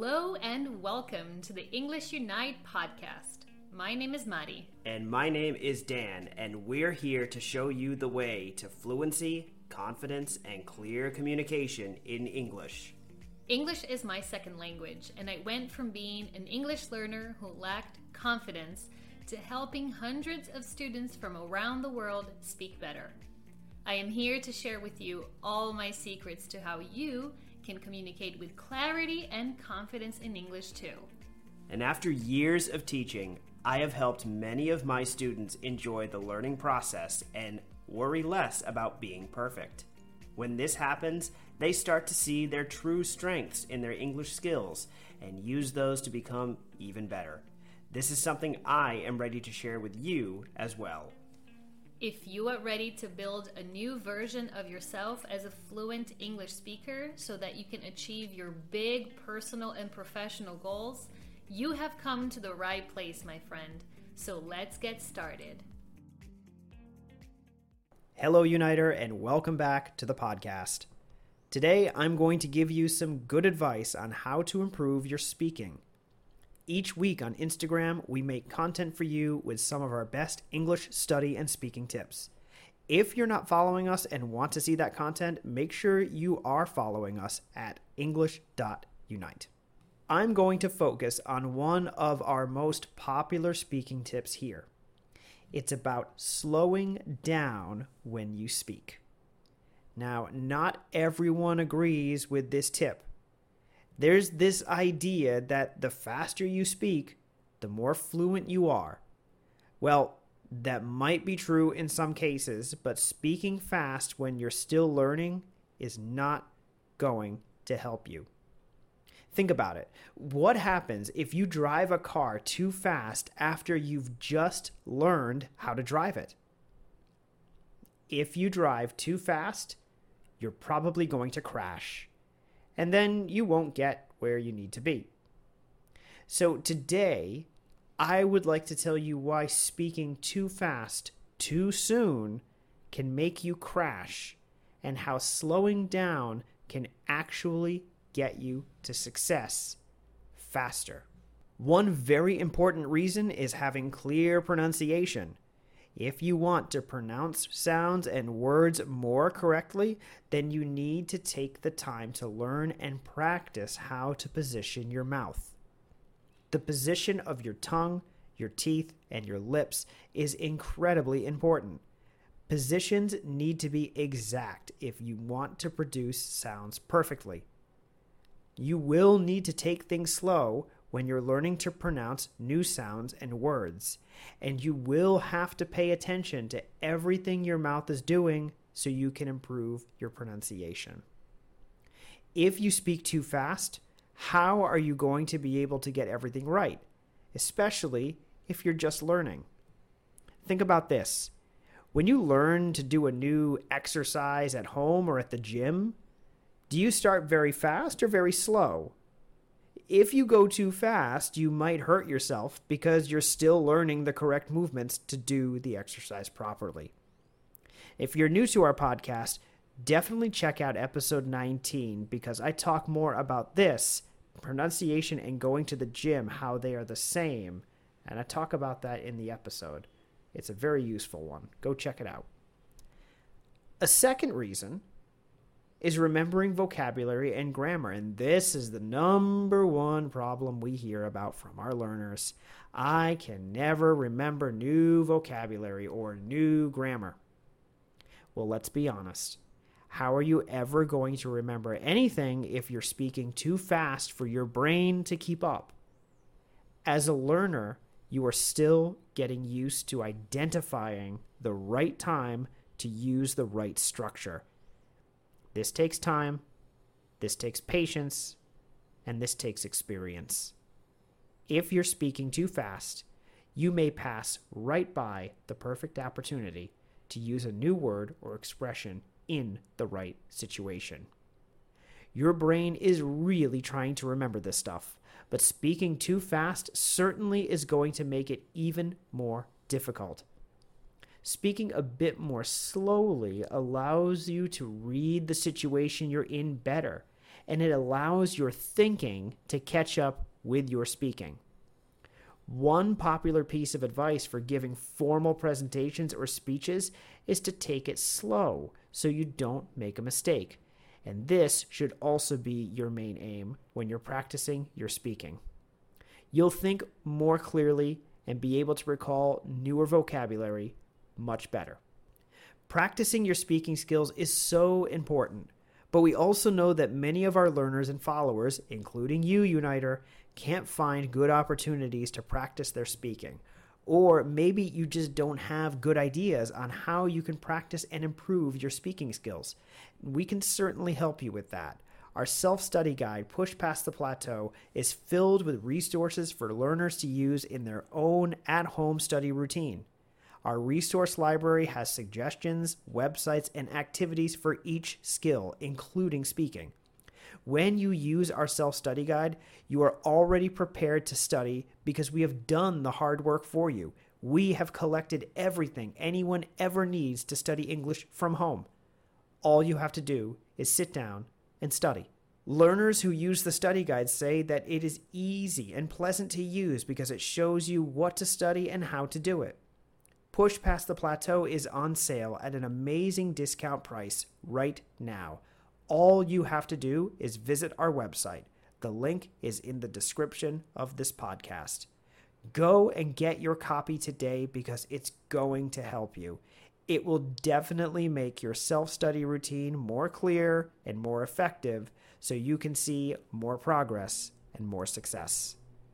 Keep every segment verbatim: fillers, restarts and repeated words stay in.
Hello and welcome to the English Unite podcast. My name is Mari. And my name is Dan, and we're here to show you the way to fluency, confidence, and clear communication in English. English is my second language, and I went from being an English learner who lacked confidence to helping hundreds of students from around the world speak better. I am here to share with you all my secrets to how you can communicate with clarity and confidence in English too. And after years of teaching, I have helped many of my students enjoy the learning process and worry less about being perfect. When this happens, they start to see their true strengths in their English skills and use those to become even better. This is something I am ready to share with you as well. If you are ready to build a new version of yourself as a fluent English speaker so that you can achieve your big personal and professional goals, you have come to the right place, my friend. So let's get started. Hello, Uniter, and welcome back to the podcast. Today, I'm going to give you some good advice on how to improve your speaking. Each week on Instagram, we make content for you with some of our best English study and speaking tips. If you're not following us and want to see that content, make sure you are following us at english dot unite. I'm going to focus on one of our most popular speaking tips here. It's about slowing down when you speak. Now, not everyone agrees with this tip. There's this idea that the faster you speak, the more fluent you are. Well, that might be true in some cases, but speaking fast when you're still learning is not going to help you. Think about it. What happens if you drive a car too fast after you've just learned how to drive it? If you drive too fast, you're probably going to crash. And then you won't get where you need to be. So today, I would like to tell you why speaking too fast, too soon, can make you crash, and how slowing down can actually get you to success faster. One very important reason is having clear pronunciation. If you want to pronounce sounds and words more correctly, then you need to take the time to learn and practice how to position your mouth. The position of your tongue, your teeth, and your lips is incredibly important. Positions need to be exact if you want to produce sounds perfectly. You will need to take things slow when you're learning to pronounce new sounds and words, and you will have to pay attention to everything your mouth is doing so you can improve your pronunciation. If you speak too fast, how are you going to be able to get everything right, especially if you're just learning? Think about this. When you learn to do a new exercise at home or at the gym, do you start very fast or very slow? If you go too fast, you might hurt yourself because you're still learning the correct movements to do the exercise properly. If you're new to our podcast, definitely check out episode nineteen because I talk more about this, pronunciation and going to the gym, how they are the same, and I talk about that in the episode. It's a very useful one. Go check it out. A second reason is remembering vocabulary and grammar, and this is the number one problem we hear about from our learners. I can never remember new vocabulary or new grammar. Well, let's be honest. How are you ever going to remember anything if you're speaking too fast for your brain to keep up? As a learner, you are still getting used to identifying the right time to use the right structure. This takes time, this takes patience, and this takes experience. If you're speaking too fast, you may pass right by the perfect opportunity to use a new word or expression in the right situation. Your brain is really trying to remember this stuff, but speaking too fast certainly is going to make it even more difficult. Speaking a bit more slowly allows you to read the situation you're in better and it allows your thinking to catch up with your speaking. One popular piece of advice for giving formal presentations or speeches is to take it slow so you don't make a mistake. And this should also be your main aim when you're practicing your speaking. You'll think more clearly and be able to recall newer vocabulary much better. Practicing your speaking skills is so important, but we also know that many of our learners and followers, including you, Uniter, can't find good opportunities to practice their speaking. Or maybe you just don't have good ideas on how you can practice and improve your speaking skills. We can certainly help you with that. Our self-study guide, Push Past the Plateau, is filled with resources for learners to use in their own at-home study routine. Our resource library has suggestions, websites, and activities for each skill, including speaking. When you use our self-study guide, you are already prepared to study because we have done the hard work for you. We have collected everything anyone ever needs to study English from home. All you have to do is sit down and study. Learners who use the study guide say that it is easy and pleasant to use because it shows you what to study and how to do it. Push Past the Plateau is on sale at an amazing discount price right now. All you have to do is visit our website. The link is in the description of this podcast. Go and get your copy today because it's going to help you. It will definitely make your self-study routine more clear and more effective so you can see more progress and more success.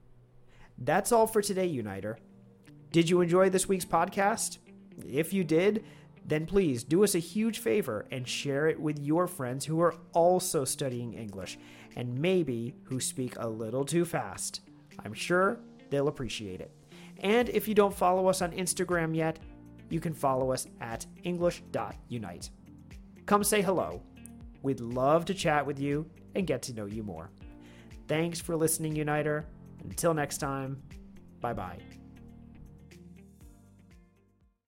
That's all for today, Uniter. Did you enjoy this week's podcast? If you did, then please do us a huge favor and share it with your friends who are also studying English and maybe who speak a little too fast. I'm sure they'll appreciate it. And if you don't follow us on Instagram yet, you can follow us at english dot unite. Come say hello. We'd love to chat with you and get to know you more. Thanks for listening, Uniter. Until next time, bye-bye.